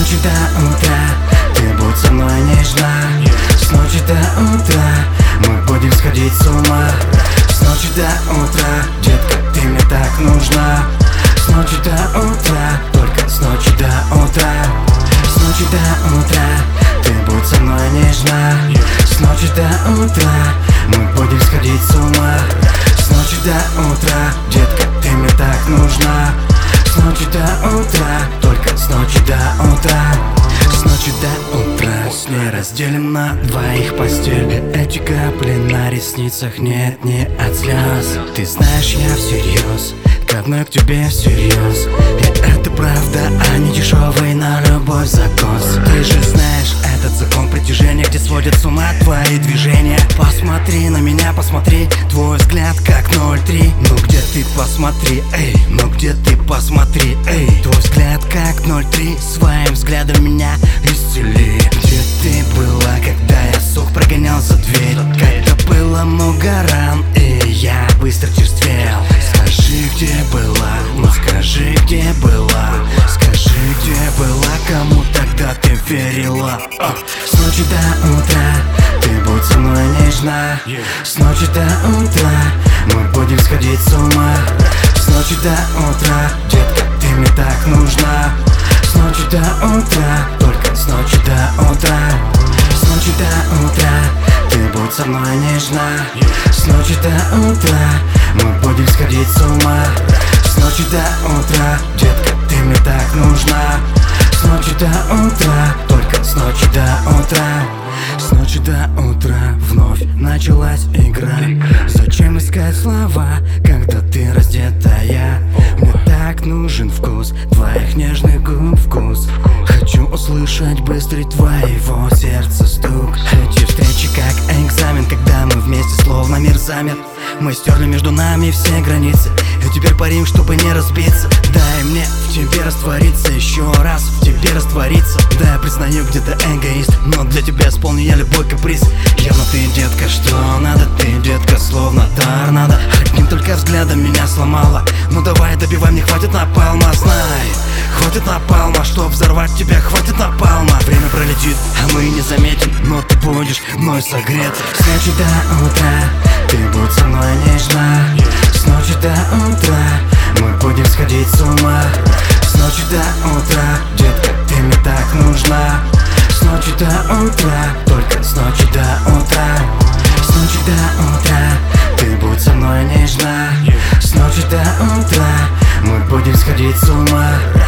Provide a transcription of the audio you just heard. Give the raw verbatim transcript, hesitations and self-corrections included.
ночи до утра ты будь со мной нежна. С ночи до утра мы будем сходить с ума. С ночи до утра, детка, ты мне так нужна. С ночи до утра, только с ночи до утра. С ночи до утра ты будь со мной нежна. С ночи до утра мы будем сходить с ума. С ночи до утра, детка, ты мне так нужна. С ночи до утра, только с ночи до утра. С ночи до утра с ней разделим на двоих постель. И эти капли на ресницах нет, не от слез. Ты знаешь, я всерьез, давно к тебе всерьез. И это правда, а не дешевый на любовь закос. Ты же знаешь этот закон притяжения, где сводят с ума твои движения. Посмотри на меня, посмотри, твой взгляд как ноль три. Ну где ты, посмотри, эй, ну где ты, посмотри, эй. Твой взгляд как ноль три, своим взглядом меня исцели. Где ты была, когда я сух прогонял за дверь? Когда было много ран, и я быстро черствел. Скажи, где была, ну скажи, где была. Скажи, где была, кому тогда ты верила? а. С ночи до утра ты будь со мной нежна. С ночи до утра мы будем сходить с ума. С ночи до утра, детка, ты мне так нужна. С ночи до утра, только с ночи до утра. С ночи до утра ты будь со мной нежна. С ночи до утра мы будем сходить с ума. С ночи до утра, детка, ты мне так нужна. С ночи до утра, только с ночи до утра. С ночи до утра вновь началась игра. Зачем искать слова, когда ты раздетая? Мне так нужен вкус твоих нежных губ, вкус. Хочу услышать быстрый твоего сердца стук. Эти встречи как экзамен, когда мы вместе словно мир замер. Мы стерли между нами все границы, и теперь парим, чтобы не разбиться. Дай мне в тебе раствориться, еще раз в тебе раствориться. Да, я признаю, где-то эгоист, но для тебя исполню я любой каприз. Явно ты, детка, что надо, ты, детка, словно торнадо. Одним только взглядом меня сломала. Ну давай, добивай, мне хватит напалма, знай. Хватит напалма, чтоб взорвать тебя, хватит напалма. Время пролетит, а мы не заметим, но ты будешь мной согрет. С ночи до утра ты будь со мной нежна. С ночи до утра мы будем сходить с ума. С ночи до утра, детка, ты мне так нужна. С ночи до утра, только с ночи до утра. С ночи до утра ты будь со мной нежна. С ночи до утра мы будем сходить с ума.